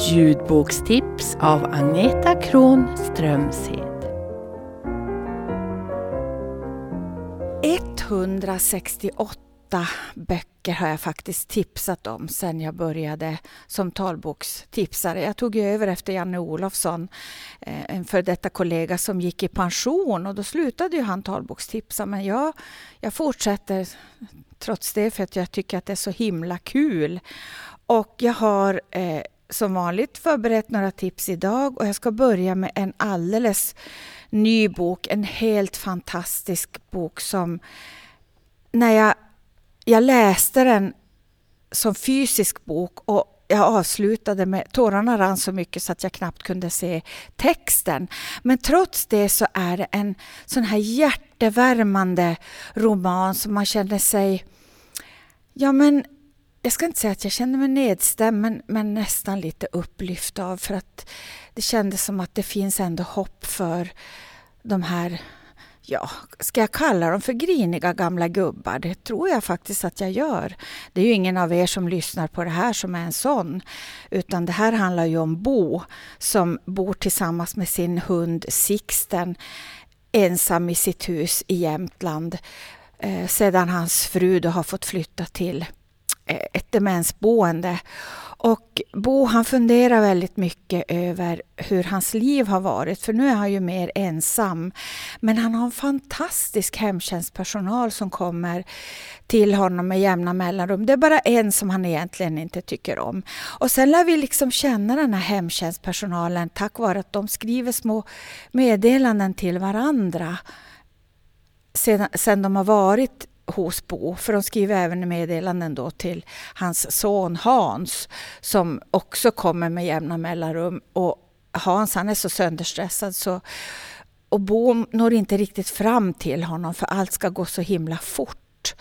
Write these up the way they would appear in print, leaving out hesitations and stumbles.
Ljudbokstips av Agneta Kron Strömshed. 168 böcker har jag faktiskt tipsat om sen jag började som talbokstipsare. Jag tog över efter Janne Olofsson, en för detta kollega som gick i pension, och då slutade ju han talbokstipsa. Men jag fortsätter trots det, för att jag tycker att det är så himla kul. Och jag har som vanligt förberett några tips idag, och jag ska börja med en alldeles ny bok, en helt fantastisk bok som när jag läste den som fysisk bok och jag avslutade med tårarna rann så mycket så att jag knappt kunde se texten. Men trots det så är det en sån här hjärtevärmande roman som man känner sig, jag ska inte säga att jag känner mig nedstämd, men nästan lite upplyft av, för att det kändes som att det finns ändå hopp för de här, ska jag kalla dem för griniga gamla gubbar? Det tror jag faktiskt att jag gör. Det är ju ingen av er som lyssnar på det här som är en sån, utan det här handlar ju om Bo som bor tillsammans med sin hund Sixten ensam i sitt hus i Jämtland sedan hans fru då har fått flytta till ett demensboende. Och Bo, han funderar väldigt mycket över hur hans liv har varit, för nu är han ju mer ensam. Men han har en fantastisk hemtjänstpersonal som kommer till honom med jämna mellanrum. Det är bara en som han egentligen inte tycker om. Och sen lär vi liksom känna den här hemtjänstpersonalen tack vare att de skriver små meddelanden till varandra sen de har varit hos Bo, för de skriver även meddelanden då till hans son Hans som också kommer med jämna mellanrum, och Hans, han är så sönderstressad och Bo når inte riktigt fram till honom för allt ska gå så himla fort.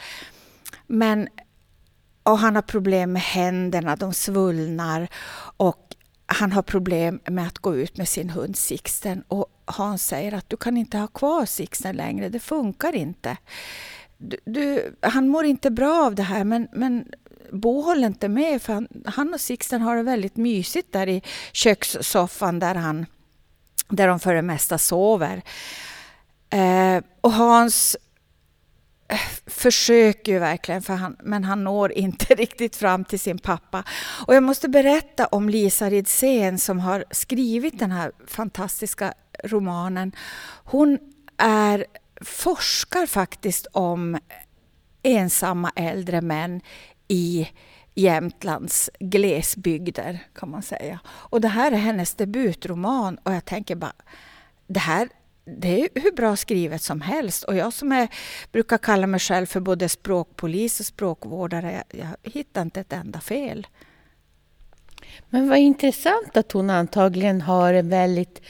Och han har problem med händerna, de svullnar, och han har problem med att gå ut med sin hund Sixten, och Hans säger att du kan inte ha kvar Sixten längre, det funkar inte. Han mår inte bra av det här, men Bo håller inte med, för han och Sixten har det väldigt mysigt där i kökssoffan där de för det mesta sover. Och Hans försöker ju verkligen, men han når inte riktigt fram till sin pappa. Och jag måste berätta om Lisa Ridsén som har skrivit den här fantastiska romanen. Hon forskar faktiskt om ensamma äldre män i Jämtlands glesbygder, kan man säga. Och det här är hennes debutroman, och jag tänker bara, det är hur bra skrivet som helst. Och jag som brukar kalla mig själv för både språkpolis och språkvårdare, jag hittar inte ett enda fel. Men vad intressant att hon antagligen har en väldigt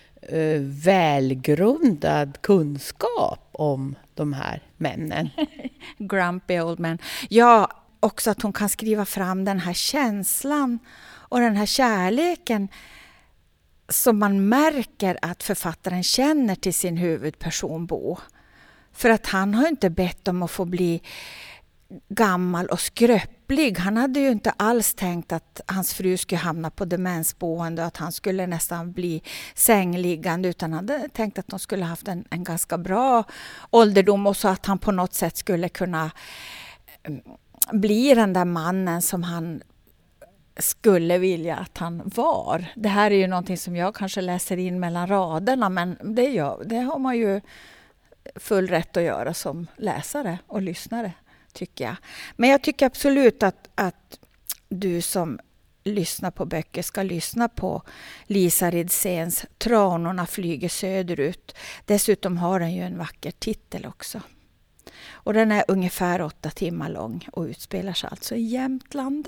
välgrundad kunskap om de här männen. Grumpy old men. Ja, också att hon kan skriva fram den här känslan och den här kärleken som man märker att författaren känner till sin huvudperson Bo. För att han har inte bett om att få bli gammal och skröplig. Han hade ju inte alls tänkt att hans fru skulle hamna på demensboende och att han skulle nästan bli sängliggande, utan han hade tänkt att de skulle haft en ganska bra ålderdom, och så att han på något sätt skulle kunna bli den där mannen som han skulle vilja att han var. Det här är ju någonting som jag kanske läser in mellan raderna, men det har man ju full rätt att göra som läsare och lyssnare, tycker jag. Men jag tycker absolut att du som lyssnar på böcker ska lyssna på Lisa Ridséns Tranorna flyger söderut. Dessutom har den ju en vacker titel också. Och den är ungefär 8 timmar lång och utspelar sig alltså i Jämtland.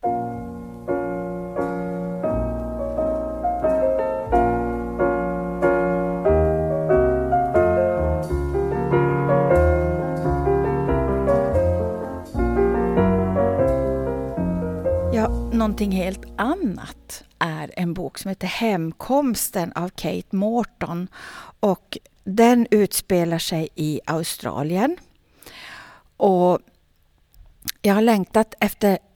Någonting helt annat är en bok som heter Hemkomsten av Kate Morton, och den utspelar sig i Australien. Och jag har längtat efter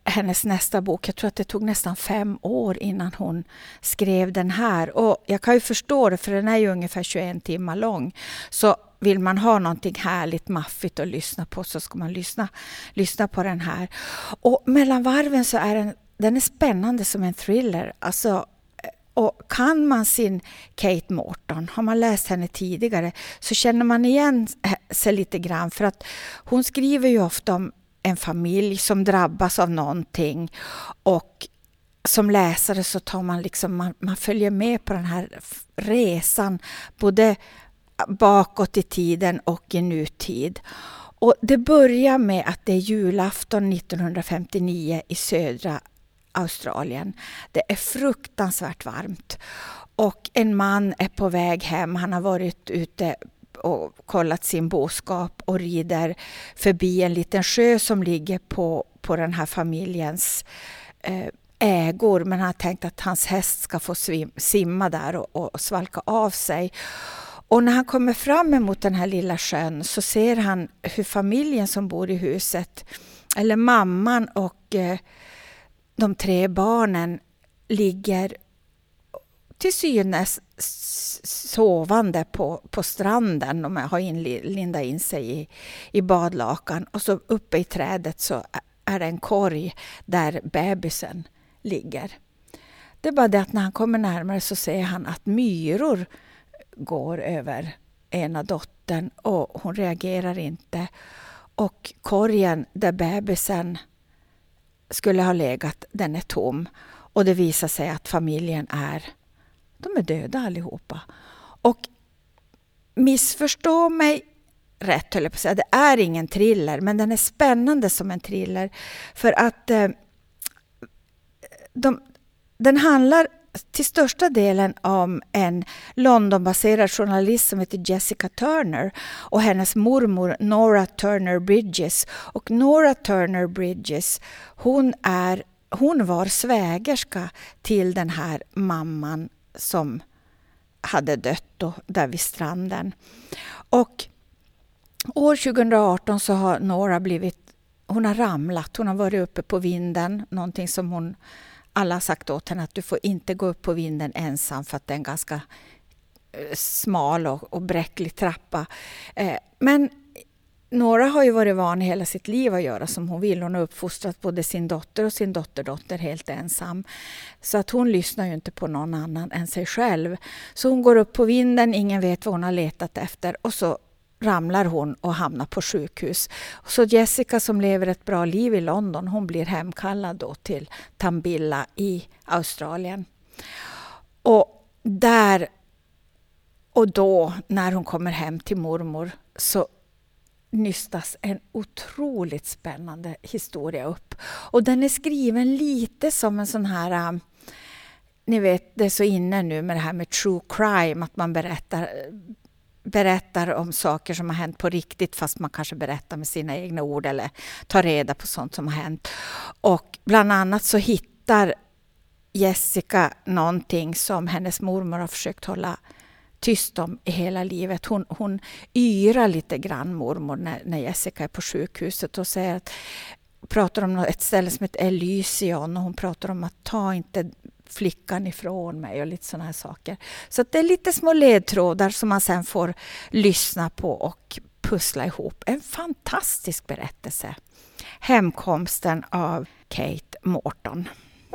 hennes nästa bok. Jag tror att det tog nästan 5 år innan hon skrev den här. Och jag kan ju förstå det, för den är ju ungefär 21 timmar lång. Så vill man ha någonting härligt maffigt att lyssna på, så ska man lyssna på den här. Och mellan varven så är den är spännande som en thriller. Alltså, och kan man sin Kate Morton, har man läst henne tidigare, så känner man igen sig lite grann. För att hon skriver ju ofta om en familj som drabbas av någonting, och som läsare så tar man liksom, man följer med på den här resan både bakåt i tiden och i nutid. Och det börjar med att det är julafton 1959 i södra Australien. Det är fruktansvärt varmt och en man är på väg hem. Han har varit ute och kollat sin boskap och rider förbi en liten sjö som ligger på den här familjens ägor, men han har tänkt att hans häst ska få simma där och svalka av sig. Och när han kommer fram emot den här lilla sjön så ser han hur familjen som bor i huset, eller mamman och de 3 barnen, ligger till synes sovande på stranden. De har lindat in sig i badlakan, och så uppe i trädet så är det en korg där bebisen ligger. Det är bara det att när han kommer närmare så ser han att myror går över ena dottern, och hon reagerar inte. Och korgen där bebisen skulle ha legat, den är tom. Och det visar sig att familjen de är döda allihopa. Och missförstå mig rätt, höll jag på att säga. Det är ingen thriller, men den är spännande som en thriller. För att den handlar till största delen om en Londonbaserad journalist som heter Jessica Turner och hennes mormor Nora Turner Bridges. Och Nora Turner Bridges, hon var svägerska till den här mamman som hade dött då, där vid stranden. Och år 2018 så har Nora hon har ramlat, hon har varit uppe på vinden, någonting som alla har sagt åt henne att du får inte gå upp på vinden ensam, för att det är en ganska smal och bräcklig trappa. Men Nora har ju varit van hela sitt liv att göra som hon vill. Hon har uppfostrat både sin dotter och sin dotterdotter helt ensam. Så att hon lyssnar ju inte på någon annan än sig själv. Så hon går upp på vinden, ingen vet vad hon har letat efter, och så ramlar hon och hamnar på sjukhus. Så Jessica, som lever ett bra liv i London, hon blir hemkallad då till Tambilla i Australien. Och då när hon kommer hem till mormor så nystas en otroligt spännande historia upp. Och den är skriven lite som en sån här, ni vet, det är så inne nu med det här med true crime, att man berättar om saker som har hänt på riktigt, fast man kanske berättar med sina egna ord eller tar reda på sånt som har hänt. Och bland annat så hittar Jessica någonting som hennes mormor har försökt hålla tyst om i hela livet. Hon yrar lite grann mormor när Jessica är på sjukhuset och pratar om ett ställe som heter Elysion, och hon pratar om att ta inte flickan ifrån mig och lite såna här saker. Så att det är lite små ledtrådar som man sen får lyssna på och pussla ihop. En fantastisk berättelse. Hemkomsten av Kate Morton.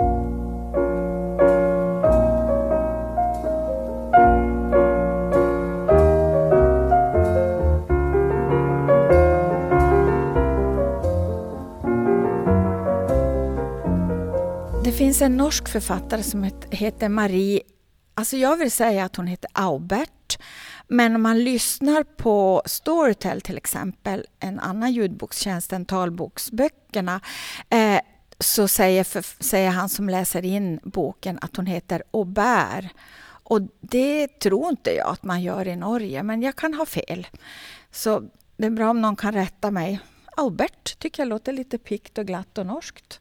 Det finns en norsk författare som heter Marie, alltså jag vill säga att hon heter Aubert, men om man lyssnar på Storytel till exempel, en annan ljudbokstjänst än talboksböckerna, så säger han som läser in boken att hon heter Aubert. Och det tror inte jag att man gör i Norge, men jag kan ha fel. Så det är bra om någon kan rätta mig. Aubert tycker jag låter lite pikt och glatt och norskt.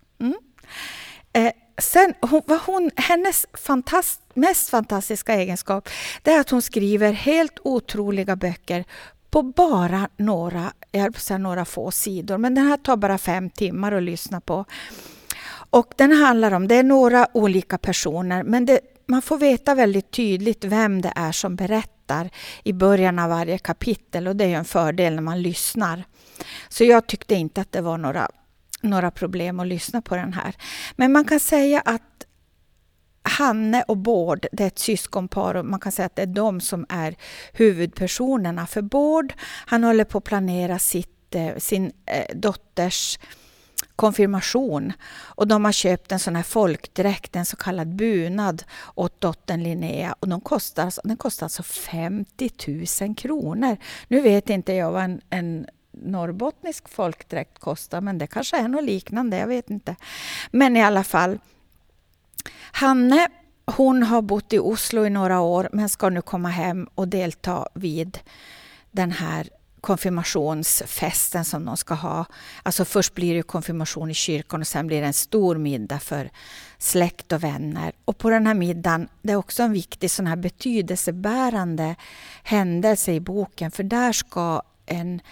Sen, hennes mest fantastiska egenskap, det är att hon skriver helt otroliga böcker på bara några få sidor. Men den här tar bara 5 timmar att lyssna på. Och den handlar om, det är några olika personer, men man får veta väldigt tydligt vem det är som berättar i början av varje kapitel, och det är ju en fördel när man lyssnar. Så jag tyckte inte att det var några problem att lyssna på den här. Men man kan säga att Hanne och Bård, det är ett syskonpar, och man kan säga att det är de som är huvudpersonerna. För Bård, han håller på att planera sin dotters konfirmation, och de har köpt en sån här folkdräkt, en så kallad bunad åt dottern Linnea, och den kostar alltså 50 000 kronor. Nu vet inte jag vad en norrbottnisk folkdräkt kostar, men det kanske är något liknande, jag vet inte. Men i alla fall, Hanne, hon har bott i Oslo i några år, men ska nu komma hem och delta vid den här konfirmationsfesten som de ska ha. Alltså först blir det konfirmation i kyrkan och sen blir det en stor middag för släkt och vänner. Och på den här middagen, det är också en viktig sån här betydelsebärande händelse i boken, för där ska en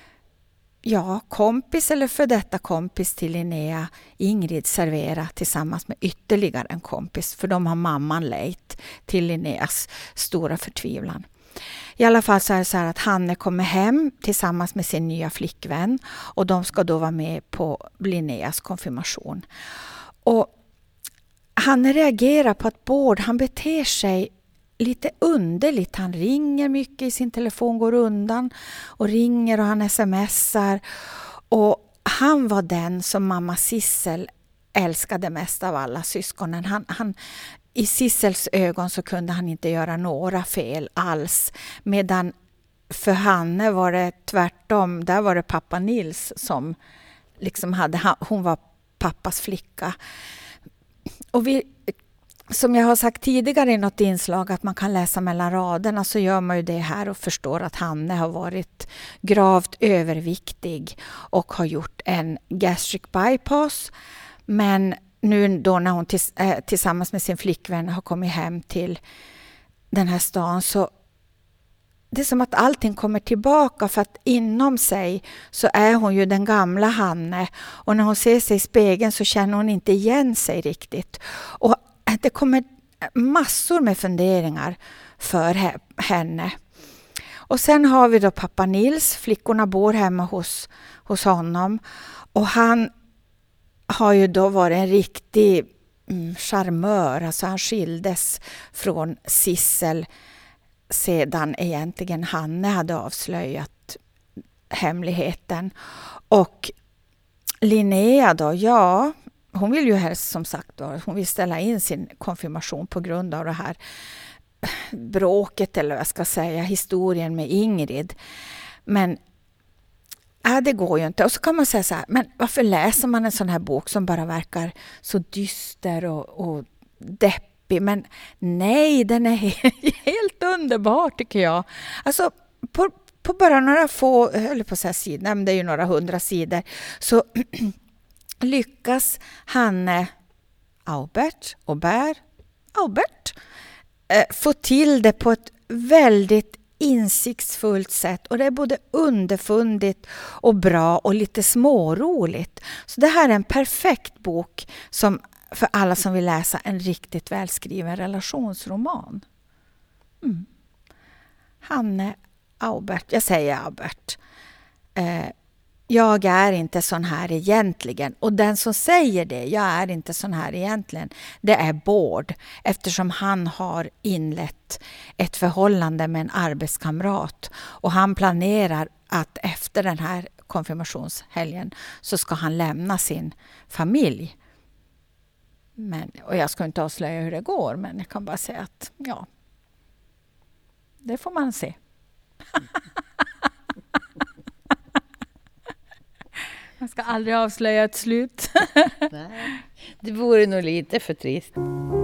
kompis eller för detta kompis till Linnea, Ingrid, servera tillsammans med ytterligare en kompis, för de har mamman lejt till Linneas stora förtvivlan. I alla fall så är det så här att Hanne kommer hem tillsammans med sin nya flickvän, och de ska då vara med på Linneas konfirmation. Och Hanne reagerar på att Bård, han beter sig lite underligt. Han ringer mycket i sin telefon, går undan och ringer, och han smsar. Och han var den som mamma Sissel älskade mest av alla syskonen. Han i Sissels ögon så kunde han inte göra några fel alls. Medan för Hanne var det tvärtom. Där var det pappa Nils som liksom hon var pappas flicka. Och som jag har sagt tidigare i något inslag att man kan läsa mellan raderna, så gör man ju det här och förstår att Hanne har varit gravt överviktig och har gjort en gastric bypass. Men nu då när hon tillsammans med sin flickvän har kommit hem till den här stan, så det är som att allting kommer tillbaka, för att inom sig så är hon ju den gamla Hanne, och när hon ser sig i spegeln så känner hon inte igen sig riktigt. Och det kommer massor med funderingar för henne. Och sen har vi då pappa Nils. Flickorna bor hemma hos honom. Och han har ju då varit en riktig charmör. Alltså han skildes från Sissel sedan egentligen Hanne hade avslöjat hemligheten. Och Linnea då, hon vill ju helst, som sagt, hon vill ställa in sin konfirmation på grund av det här bråket, eller vad jag ska säga, historien med Ingrid. Men det går ju inte. Och så kan man säga så här, men varför läser man en sån här bok som bara verkar så dyster och deppig? Men nej, den är helt underbar tycker jag. Alltså på bara några få, eller på så här sidor, det är ju några 100 sidor, så lyckas Hanne Aubert få till det på ett väldigt insiktsfullt sätt, och det är både underfundigt och bra och lite småroligt. Så det här är en perfekt bok som för alla som vill läsa en riktigt välskriven relationsroman. Hanne Aubert, jag säger Aubert. Jag är inte sån här egentligen. Och den som säger det, jag är inte sån här egentligen, det är Bård. Eftersom han har inlett ett förhållande med en arbetskamrat. Och han planerar att efter den här konfirmationshelgen så ska han lämna sin familj. Och jag ska inte avslöja hur det går, men jag kan bara säga att det får man se. Man ska aldrig avslöja ett slut. Nej, det vore nog lite för trist.